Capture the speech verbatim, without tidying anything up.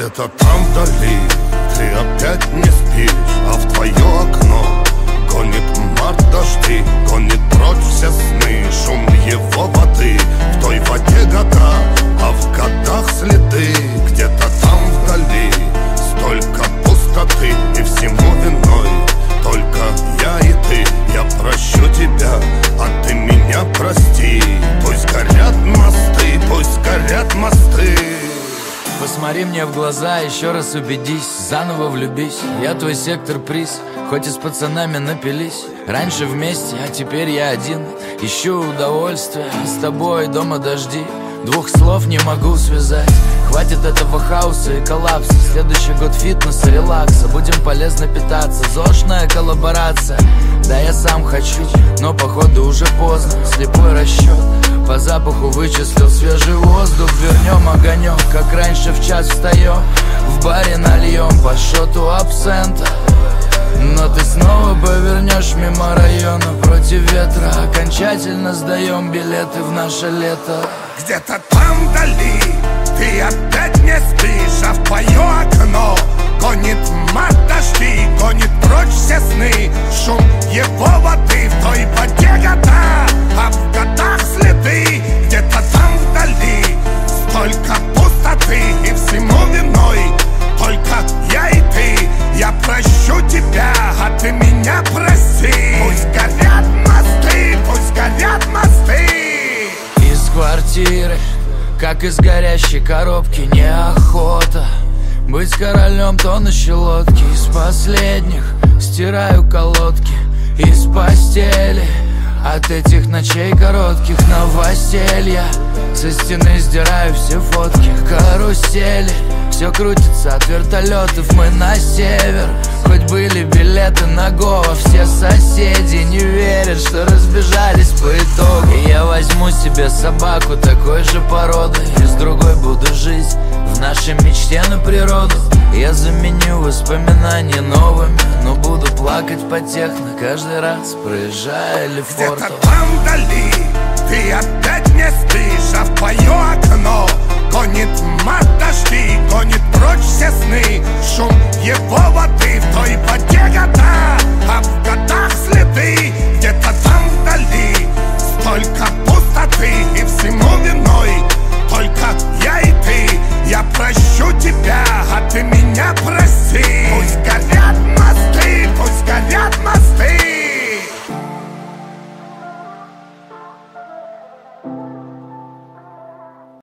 Где-то там вдали ты опять не спишь, а в твое окно гонит март дожди, гонит прочь все сны, шум его воды. В той воде года, а в годах следы. Где-то там вдали столько пустоты, и всему виной только я и ты. Я прощу тебя, а ты меня прости. Пусть горят мосты, пусть горят мосты. Посмотри мне в глаза, еще раз убедись, заново влюбись. Я твой сектор приз, хоть и с пацанами напились. Раньше вместе, а теперь я один. Ищу удовольствия, с тобой дома дожди. Двух слов не могу связать. Хватит этого хаоса и коллапса. Следующий год фитнеса, релакса. Будем полезно питаться, зошная коллаборация. Да я сам хочу, но походу уже поздно. Слепой расчет, по запаху вычислил свежий воздух. Вернем огонек, как раньше в час встаем. В баре нальем по шоту абсента. Но ты снова повернешь мимо района против ветра. Окончательно сдаем билеты в наше лето. Где-то там вдали ты опять не спишь, а в твое окно гонит мат дожди, гонит прочь все сны, шум его воды. В той воде года, а в годах следы. Где-то там вдали столько пустоты, и всему виной только я и ты. Я прощу тебя, а ты меня прости. Пусть горят мосты, пусть горят мосты. Из квартиры, как из горящей коробки, неохота быть королем тонущей лодки. Из последних стираю колодки, из постели от этих ночей коротких новостей. Со стены сдираю все фотки, карусели. Все крутится от вертолетов, мы на север. Хоть были билеты на Гоа, все соседи не верят, что разбежались по итогу. И я возьму себе собаку такой же породы, и с другой буду жить в нашей мечте на природу. Я заменю воспоминания новыми, но буду плакать по техно каждый раз, проезжая Лефортово. Где-то там вдали ты опять не спишь, а в твое окно гонит мат дожди, гонит прочь все сны, шум его воды. В той воде года, а в годах следы. Где-то там вдали столько пустоты, и всему виной только я и ты. Я прощу тебя, а ты меня прости. Пусть